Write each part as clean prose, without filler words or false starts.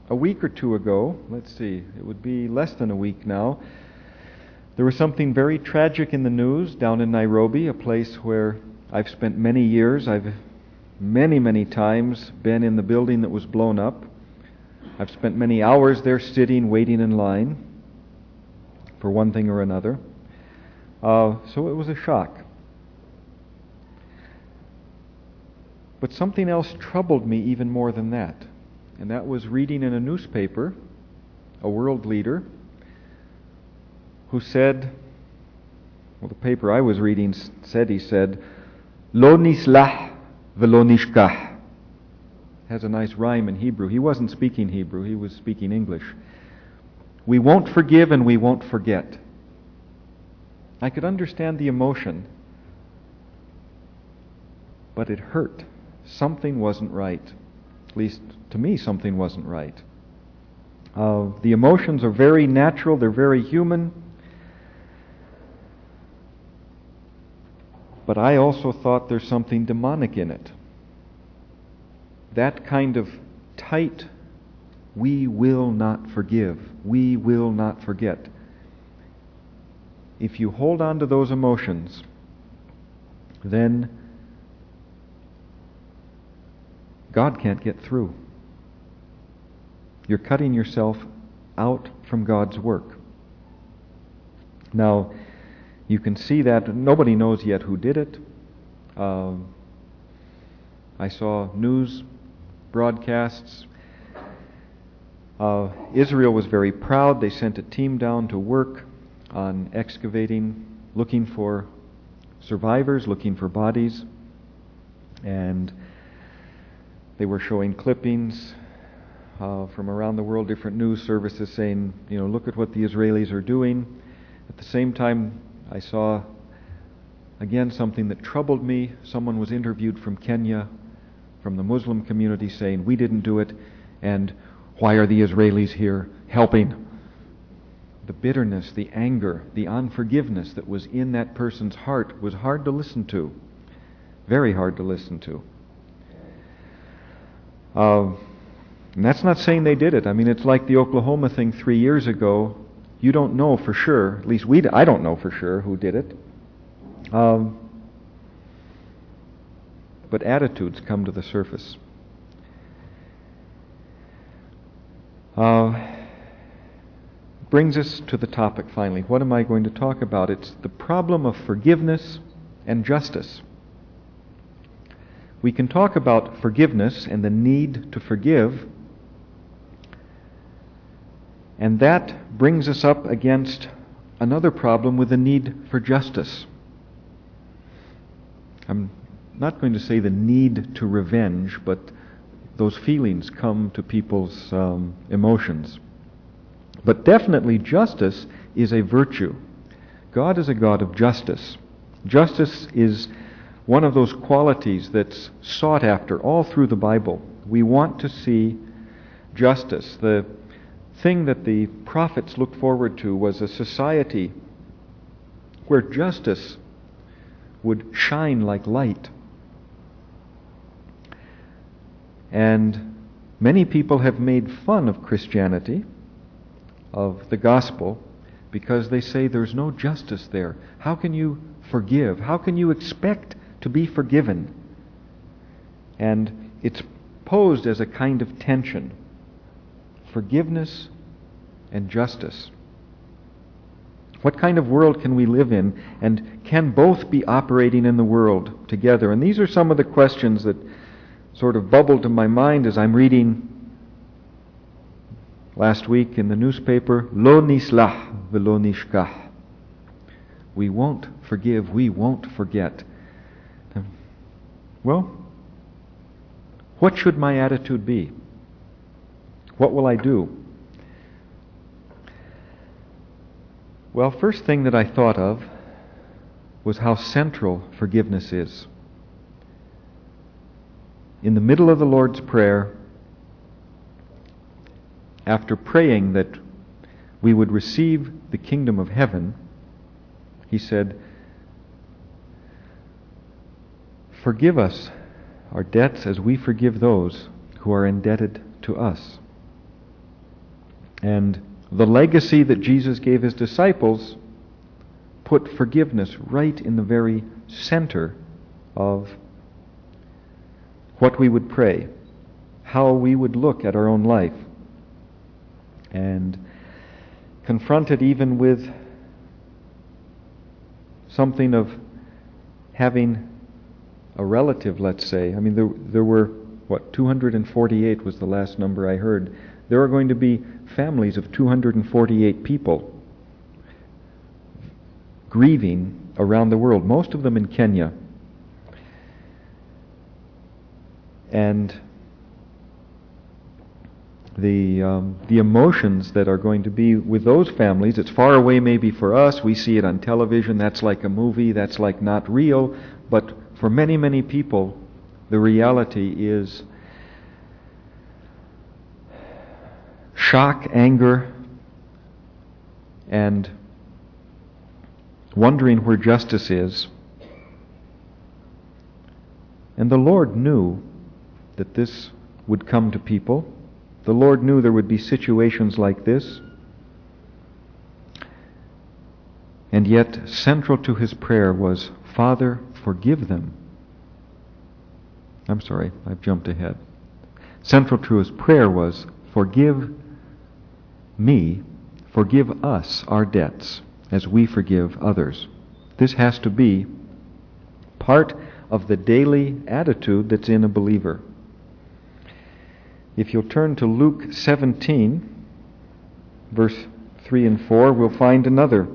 a week or two ago, let's see, it would be less than a week now, there was something very tragic in the news down in Nairobi, a place where I've spent many years. I've many times been in the building that was blown up. I've spent many hours there sitting, waiting in line for one thing or another. So it was a shock. But something else troubled me even more than that. And that was reading in a newspaper, a world leader, who said, well, the paper I was reading said, he said, Lo nislah v'lo nishkah. Has a nice rhyme in Hebrew. He wasn't speaking Hebrew, he was speaking English. We won't forgive and we won't forget. I could understand the emotion, but it hurt. Something wasn't right. At least to me, something wasn't right. The emotions are very natural, they're very human. But I also thought there's something demonic in it. That kind of tight, we will not forgive, we will not forget. If you hold on to those emotions, then God can't get through. You're cutting yourself out from God's work. Now, you can see that nobody knows yet who did it. I saw news broadcasts. Israel was very proud. They sent a team down to work on excavating, looking for survivors, looking for bodies. And they were showing clippings from around the world, different news services saying, look at what the Israelis are doing. At the same time, I saw, again, something that troubled me. Someone was interviewed from Kenya, from the Muslim community, saying, we didn't do it, and why are the Israelis here helping? The bitterness, the anger, the unforgiveness that was in that person's heart was hard to listen to. Very hard to listen to. And that's not saying they did it. I mean, it's like the Oklahoma thing 3 years ago. You don't know for sure, at least I don't know for sure who did it. But attitudes come to the surface. Brings us to the topic finally. What am I going to talk about? It's the problem of forgiveness and justice. We can talk about forgiveness and the need to forgive, and that brings us up against another problem with the need for justice. I'm not going to say the need to revenge, but those feelings come to people's emotions. But definitely justice is a virtue. God is a God of justice. Justice is one of those qualities that's sought after all through the Bible. We want to see justice. The thing that the prophets looked forward to was a society where justice would shine like light. And many people have made fun of Christianity, of the gospel, because they say there's no justice there. How can you forgive? How can you expect to be forgiven? And it's posed as a kind of tension. Forgiveness and justice. What kind of world can we live in? And can both be operating in the world together? And these are some of the questions that sort of bubbled to my mind as I'm reading last week in the newspaper, Lo nislah v'lo nishkah. We won't forgive, we won't forget. Well, what should my attitude be? What will I do? Well, first thing that I thought of was how central forgiveness is. In the middle of the Lord's Prayer, after praying that we would receive the kingdom of heaven, he said, "Forgive us our debts as we forgive those who are indebted to us." And the legacy that Jesus gave his disciples put forgiveness right in the very center of what we would pray, how we would look at our own life. And confronted even with something of having a relative, let's say. I mean, there were, 248 was the last number I heard. There are going to be families of 248 people grieving around the world, most of them in Kenya. And the emotions that are going to be with those families, it's far away maybe for us, we see it on television, that's like a movie, that's like not real, but for many, many people, the reality is shock, anger, and wondering where justice is. And the Lord knew that this would come to people. The Lord knew there would be situations like this. And yet, central to his prayer was, Father, forgive them. I'm sorry, I've jumped ahead. Central to his prayer was, forgive me, forgive us our debts as we forgive others. This has to be part of the daily attitude that's in a believer. If you'll turn to Luke 17, verse 3 and 4, we'll find another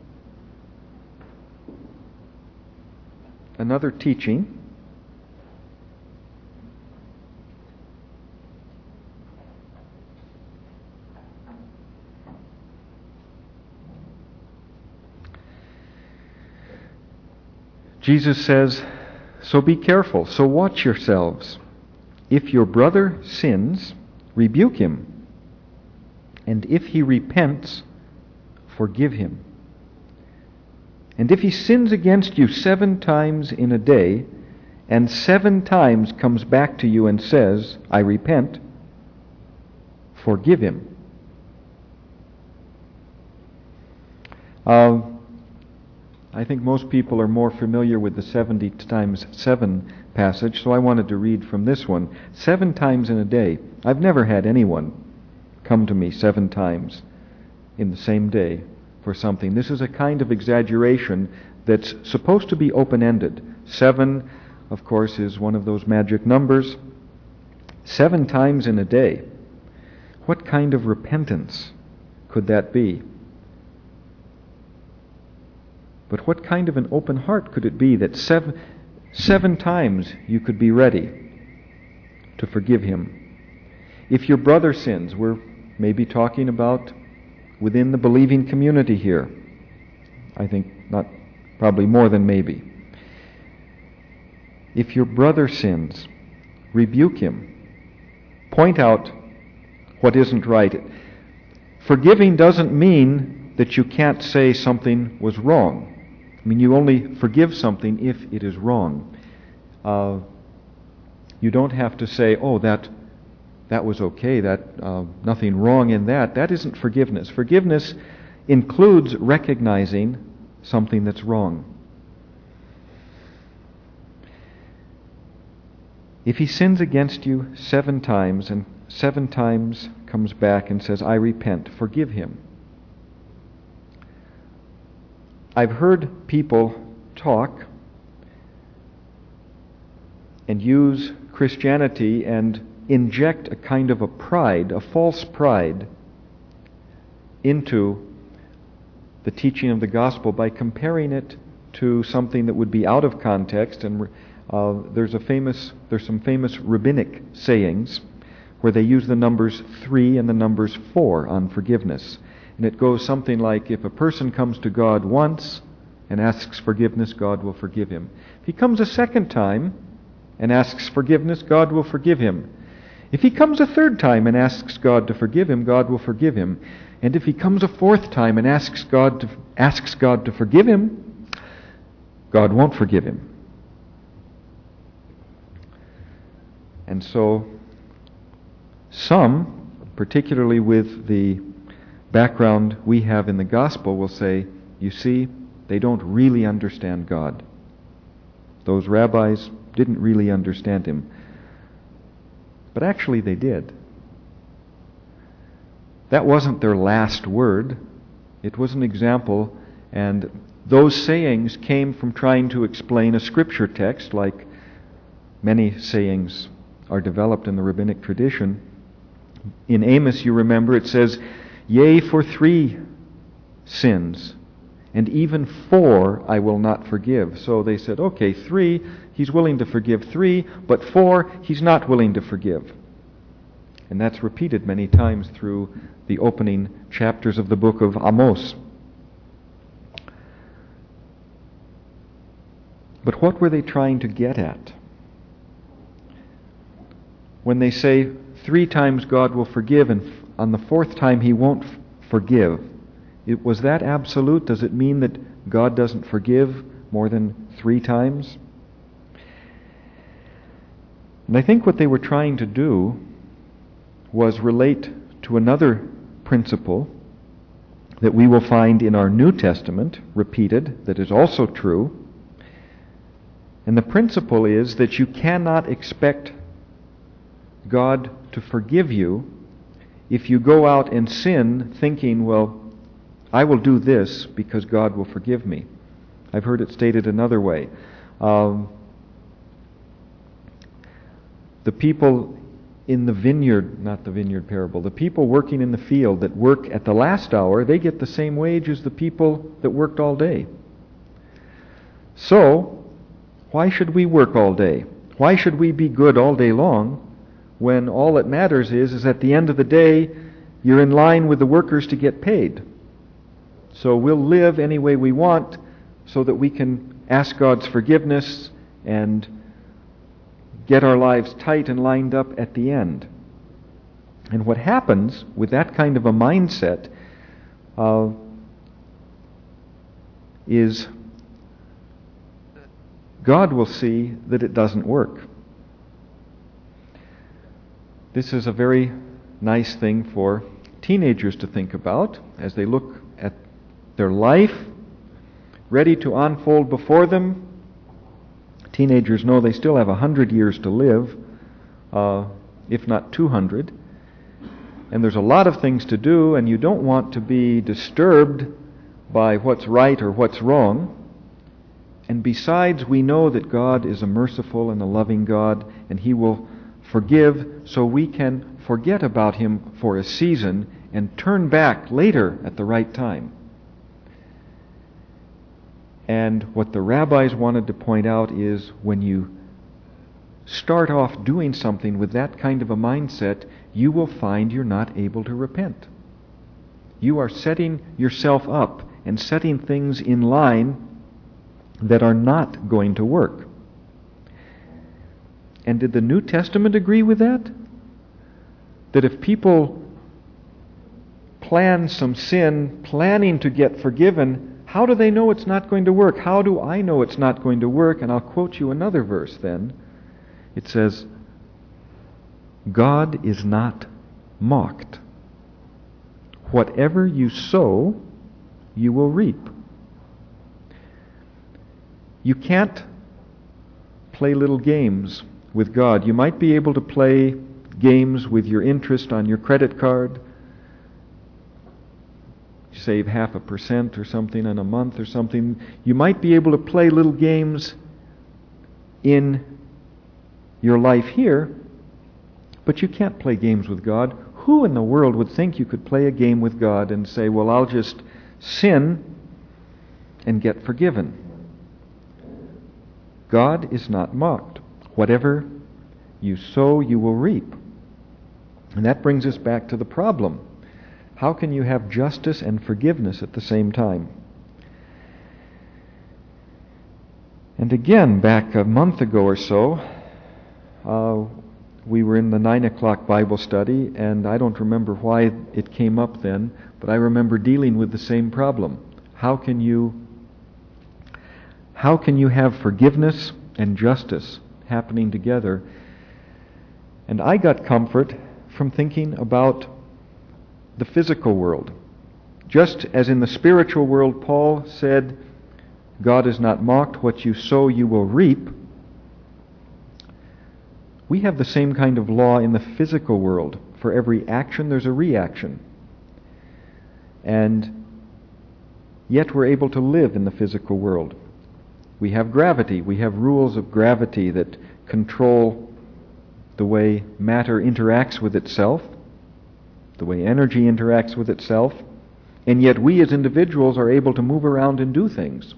teaching. Jesus says, so be careful, so watch yourselves. If your brother sins, rebuke him. And if he repents, forgive him. And if he sins against you 7 times in a day, and 7 times comes back to you and says, I repent, forgive him. I think most people are more familiar with the 70 times 7 passage, so I wanted to read from this one. 7 times in a day. I've never had anyone come to me 7 times in the same day for something. This is a kind of exaggeration that's supposed to be open-ended. 7, of course, is one of those magic numbers. 7 times in a day. What kind of repentance could that be? But what kind of an open heart could it be that 7 times you could be ready to forgive him? If your brother sins, we're maybe talking about within the believing community here. I think not, probably more than maybe. If your brother sins, rebuke him. Point out what isn't right. Forgiving doesn't mean that you can't say something was wrong. I mean, you only forgive something if it is wrong. You don't have to say, oh, that was okay, nothing wrong in that. That isn't forgiveness. Forgiveness includes recognizing something that's wrong. If he sins against you 7 times, and 7 times comes back and says, I repent, forgive him. I've heard people talk and use Christianity and inject a kind of a pride, a false pride, into the teaching of the gospel by comparing it to something that would be out of context. And there's some famous rabbinic sayings where they use the numbers 3 and the numbers 4 on forgiveness. And it goes something like, if a person comes to God once and asks forgiveness, God will forgive him. If he comes a 2nd time and asks forgiveness, God will forgive him. If he comes a 3rd time and asks God to forgive him, God will forgive him. And if he comes a 4th time and asks God to forgive him, God won't forgive him. And so, some, particularly with the background we have in the gospel will say, you see, they don't really understand God. Those rabbis didn't really understand him. But actually they did. That wasn't their last word. It was an example, and those sayings came from trying to explain a scripture text, like many sayings are developed in the rabbinic tradition. In Amos, you remember, it says, "Yea, for 3 sins, and even 4 I will not forgive." So they said, okay, 3, he's willing to forgive 3, but 4, he's not willing to forgive. And that's repeated many times through the opening chapters of the book of Amos. But what were they trying to get at? When they say 3 times God will forgive and on the 4th time he won't forgive, was that absolute? Does it mean that God doesn't forgive more than 3 times? And I think what they were trying to do was relate to another principle that we will find in our New Testament repeated, that is also true. And the principle is that you cannot expect God to forgive you if you go out and sin thinking, well, I will do this because God will forgive me. I've heard it stated another way. The people in the vineyard, not the vineyard parable, the people working in the field that work at the last hour, they get the same wage as the people that worked all day. So, why should we work all day? Why should we be good all day long when all that matters is at the end of the day, you're in line with the workers to get paid? So we'll live any way we want so that we can ask God's forgiveness and get our lives tight and lined up at the end. And what happens with that kind of a mindset is God will see that it doesn't work. This is a very nice thing for teenagers to think about as they look at their life ready to unfold before them. Teenagers know they still have 100 years to live, if not 200. And there's a lot of things to do, and you don't want to be disturbed by what's right or what's wrong. And besides, we know that God is a merciful and a loving God, and He will forgive, so we can forget about Him for a season and turn back later at the right time. And what the rabbis wanted to point out is when you start off doing something with that kind of a mindset, you will find you're not able to repent. You are setting yourself up and setting things in line that are not going to work. And did the New Testament agree with that? That if people plan some sin, planning to get forgiven, how do they know it's not going to work? How do I know it's not going to work? And I'll quote you another verse then. It says, God is not mocked. Whatever you sow, you will reap. You can't play little games with God. You might be able to play games with your interest on your credit card. Save 0.5% or something in a month or something. You might be able to play little games in your life here, but you can't play games with God. Who in the world would think you could play a game with God and say, well, I'll just sin and get forgiven? God is not mocked. Whatever you sow, you will reap. And that brings us back to the problem. How can you have justice and forgiveness at the same time? And again, back a month ago or so, we were in the 9 o'clock Bible study, and I don't remember why it came up then, but I remember dealing with the same problem. How can you have forgiveness and justice happening together? And I got comfort from thinking about the physical world. Just as in the spiritual world, Paul said, God is not mocked, what you sow you will reap. We have the same kind of law in the physical world. For every action there's a reaction. And yet we're able to live in the physical world. We have gravity. We have rules of gravity that control the way matter interacts with itself, the way energy interacts with itself, and yet we as individuals are able to move around and do things.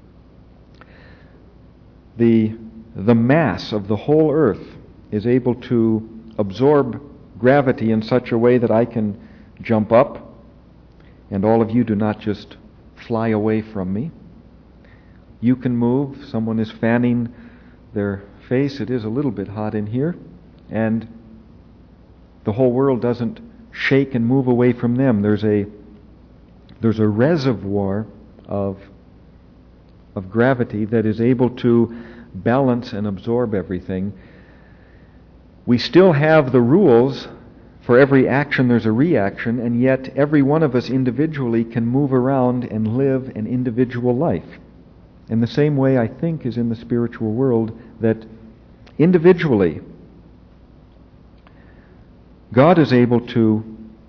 The mass of the whole earth is able to absorb gravity in such a way that I can jump up, and all of you do not just fly away from me. You can move. Someone is fanning their face. It is a little bit hot in here. And the whole world doesn't shake and move away from them. There's a reservoir of gravity that is able to balance and absorb everything. We still have the rules. For every action there's a reaction, and yet every one of us individually can move around and live an individual life. In the same way, I think, is in the spiritual world, that individually God is able to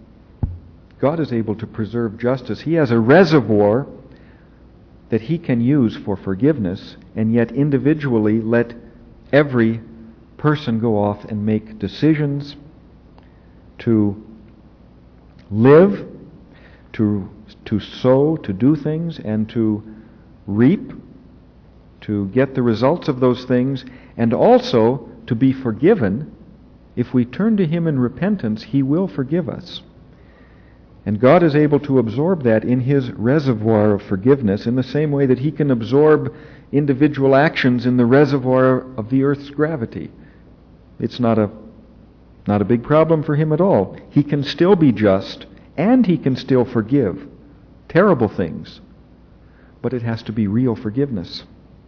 preserve justice. He has a reservoir that He can use for forgiveness, and yet individually let every person go off and make decisions to live, to sow, to do things, and to reap, to get the results of those things, and also to be forgiven. If we turn to Him in repentance, He will forgive us. And God is able to absorb that in His reservoir of forgiveness in the same way that He can absorb individual actions in the reservoir of the earth's gravity. It's not a big problem for Him at all. He can still be just, and He can still forgive terrible things. But it has to be real forgiveness.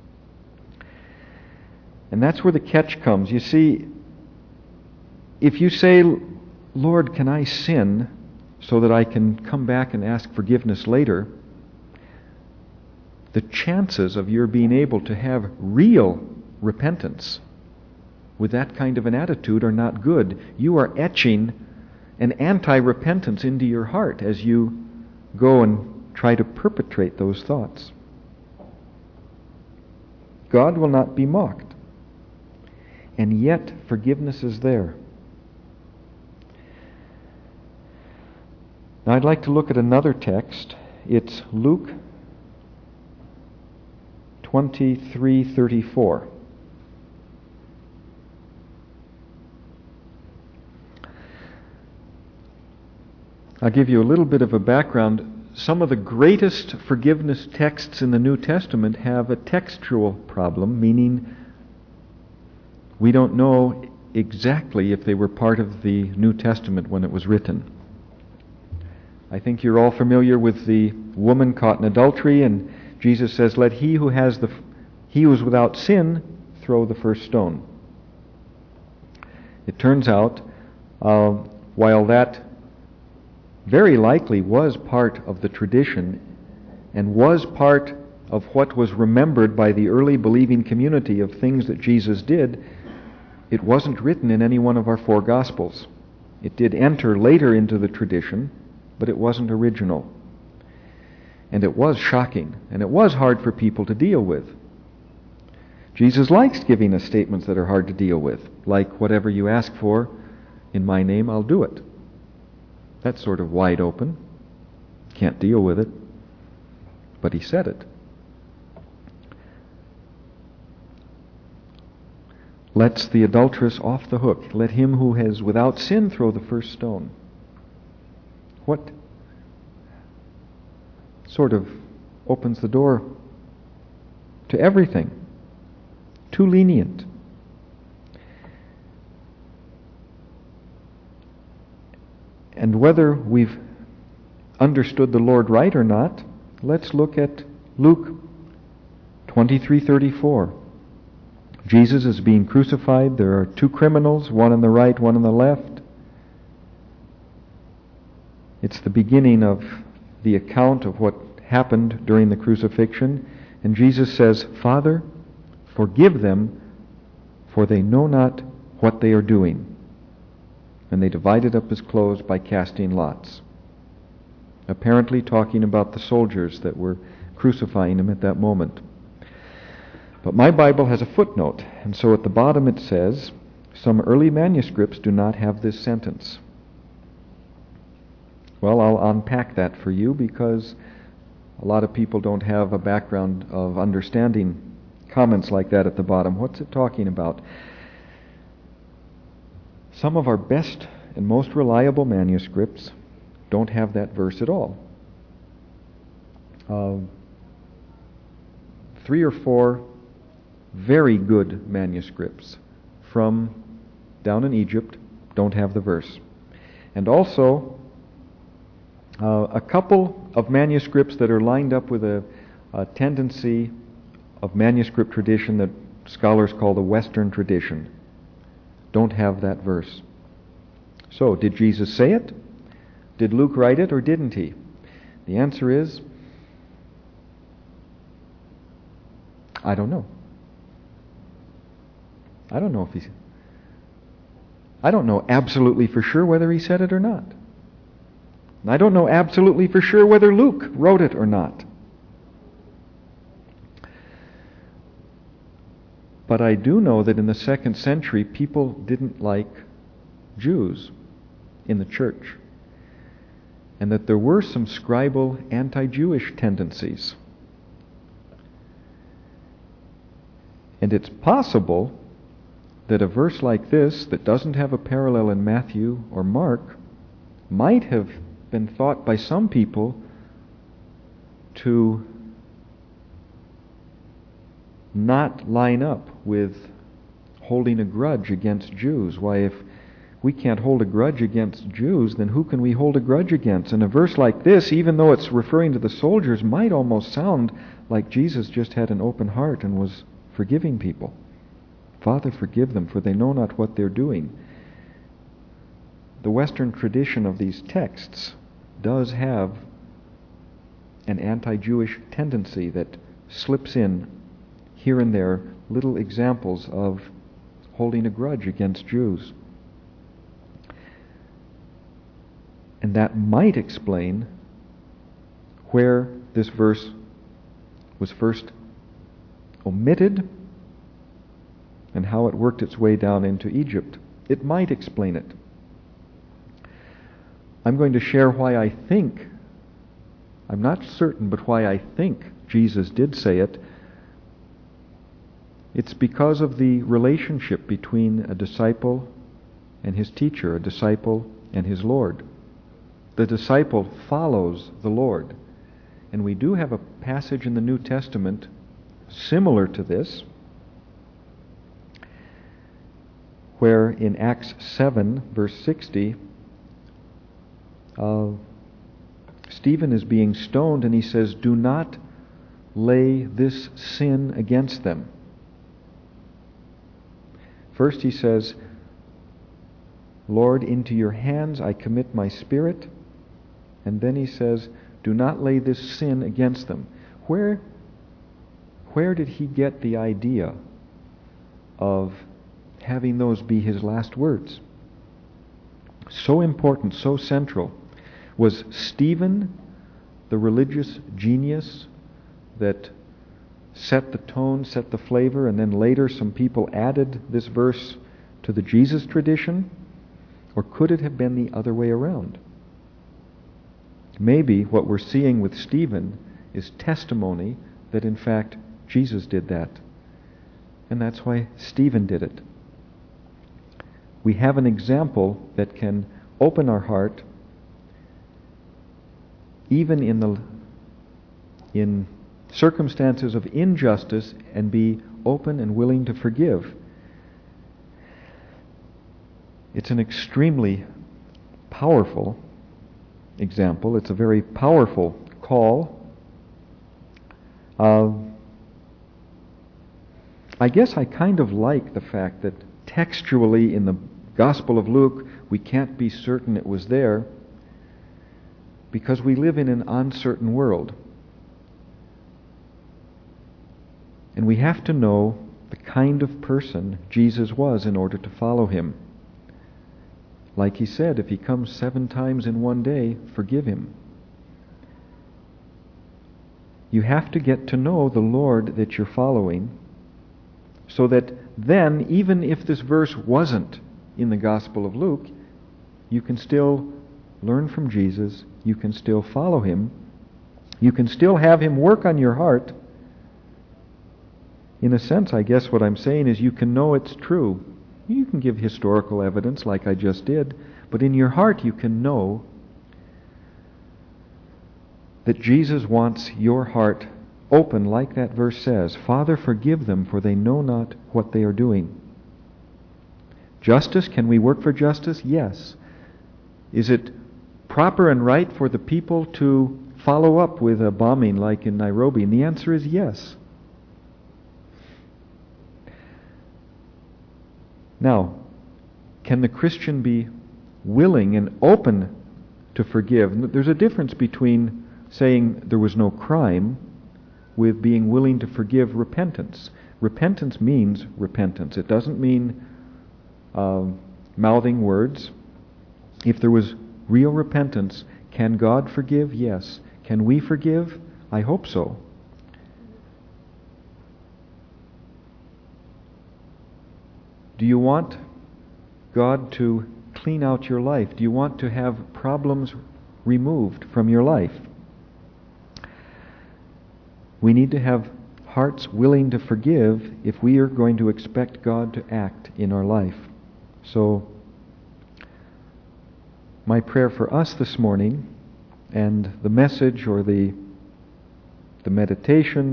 And that's where the catch comes. You see, if you say, Lord, can I sin so that I can come back and ask forgiveness later, the chances of your being able to have real repentance with that kind of an attitude are not good. You are etching an anti-repentance into your heart as you go and try to perpetrate those thoughts. God will not be mocked. And yet forgiveness is there. Now I'd like to look at another text. It's Luke 23:34. I'll give you a little bit of a background. Some of the greatest forgiveness texts in the New Testament have a textual problem, meaning we don't know exactly if they were part of the New Testament when it was written. I think you're all familiar with the woman caught in adultery, and Jesus says, "Let he who is without sin throw the first stone." It turns out, while that very likely was part of the tradition and was part of what was remembered by the early believing community of things that Jesus did, it wasn't written in any one of our four Gospels. It did enter later into the tradition, but it wasn't original. And it was shocking, and it was hard for people to deal with. Jesus likes giving us statements that are hard to deal with, like, "Whatever you ask for in my name, I'll do it." That's sort of wide open. Can't deal with it. But He said it. Lets the adulteress off the hook. Let him who is without sin throw the first stone. What sort of opens the door to everything? Too lenient. And whether we've understood the Lord right or not, let's look at Luke 23:34. Jesus is being crucified. There are two criminals, one on the right, one on the left. It's the beginning of the account of what happened during the crucifixion. And Jesus says, "Father, forgive them, for they know not what they are doing." And they divided up his clothes by casting lots. Apparently talking about the soldiers that were crucifying him at that moment. But my Bible has a footnote, and so at the bottom it says, some early manuscripts do not have this sentence. Well, I'll unpack that for you because a lot of people don't have a background of understanding comments like that at the bottom. What's it talking about? Some of our best and most reliable manuscripts don't have that verse at all. 3 or 4 very good manuscripts from down in Egypt don't have the verse. And also, a couple of manuscripts that are lined up with a tendency of manuscript tradition that scholars call the Western tradition don't have that verse. So, did Jesus say it? Did Luke write it, or didn't he? The answer is, I don't know. I don't know absolutely for sure whether he said it or not. And I don't know absolutely for sure whether Luke wrote it or not. But I do know that in the 2nd century, people didn't like Jews in the church, and that there were some scribal anti-Jewish tendencies. And it's possible that a verse like this, that doesn't have a parallel in Matthew or Mark, might have been thought by some people to not line up with holding a grudge against Jews. Why, if we can't hold a grudge against Jews, then who can we hold a grudge against? And a verse like this, even though it's referring to the soldiers, might almost sound like Jesus just had an open heart and was forgiving people. Father, forgive them, for they know not what they're doing. The Western tradition of these texts does have an anti-Jewish tendency that slips in here and there little examples of holding a grudge against Jews. And that might explain where this verse was first omitted and how it worked its way down into Egypt. It might explain it. I'm going to share why I think, I'm not certain, but why I think Jesus did say it. It's because of the relationship between a disciple and his teacher, a disciple and his Lord. The disciple follows the Lord. And we do have a passage in the New Testament similar to this, where in Acts 7, verse 60, Stephen is being stoned, and he says, "Do not lay this sin against them." First he says, "Lord, into your hands I commit my spirit." And then he says, "Do not lay this sin against them." Where did he get the idea of having those be his last words? So important, so central. Was Stephen the religious genius that set the tone, set the flavor, and then later some people added this verse to the Jesus tradition? Or could it have been the other way around? Maybe what we're seeing with Stephen is testimony that in fact Jesus did that. And that's why Stephen did it. We have an example that can open our heart even in circumstances of injustice, and be open and willing to forgive. It's an extremely powerful example. It's a very powerful call. I guess I kind of like the fact that textually in the Gospel of Luke we can't be certain it was there. because we live in an uncertain world. And we have to know the kind of person Jesus was in order to follow him. Like he said, if he comes 7 times in one day, forgive him. You have to get to know the Lord that you're following, so that then, even if this verse wasn't in the Gospel of Luke, you can still learn from Jesus, you can still follow him, you can still have him work on your heart. In a sense, I guess what I'm saying is you can know it's true. You can give historical evidence like I just did, but in your heart you can know that Jesus wants your heart open, like that verse says, Father, forgive them, for they know not what they are doing. Justice, can we work for justice? Yes. Is it proper and right for the people to follow up with a bombing like in Nairobi? And the answer is yes. Now, can the Christian be willing and open to forgive? There's a difference between saying there was no crime with being willing to forgive repentance. Repentance means repentance. It doesn't mean mouthing words. If there was real repentance, can God forgive? Yes. Can we forgive? I hope so. Do you want God to clean out your life? Do you want to have problems removed from your life? We need to have hearts willing to forgive if we are going to expect God to act in our life. So, my prayer for us this morning, and the message or the meditation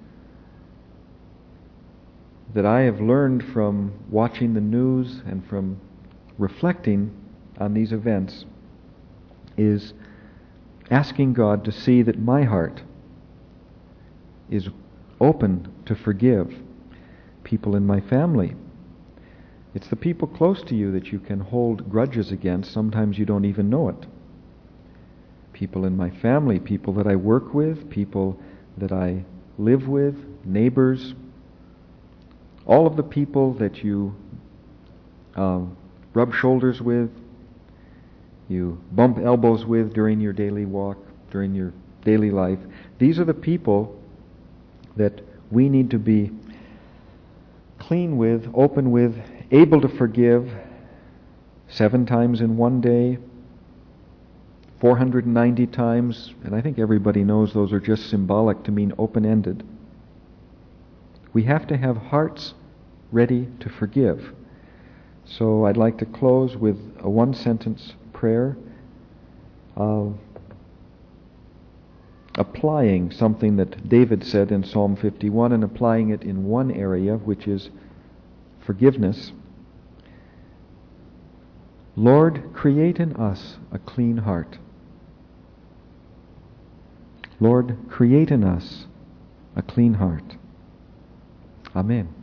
that I have learned from watching the news and from reflecting on these events, is asking God to see that my heart is open to forgive people in my family. It's the people close to you that you can hold grudges against. Sometimes you don't even know it. People in my family, people that I work with, people that I live with, neighbors, all of the people that you rub shoulders with, you bump elbows with during your daily walk, during your daily life. These are the people that we need to be clean with, open with, able to forgive 7 times in one day, 490 times, and I think everybody knows those are just symbolic to mean open-ended. We have to have hearts ready to forgive. So I'd like to close with a 1-sentence prayer of applying something that David said in Psalm 51 and applying it in one area, which is forgiveness. Lord, create in us a clean heart. Lord, create in us a clean heart. Amen.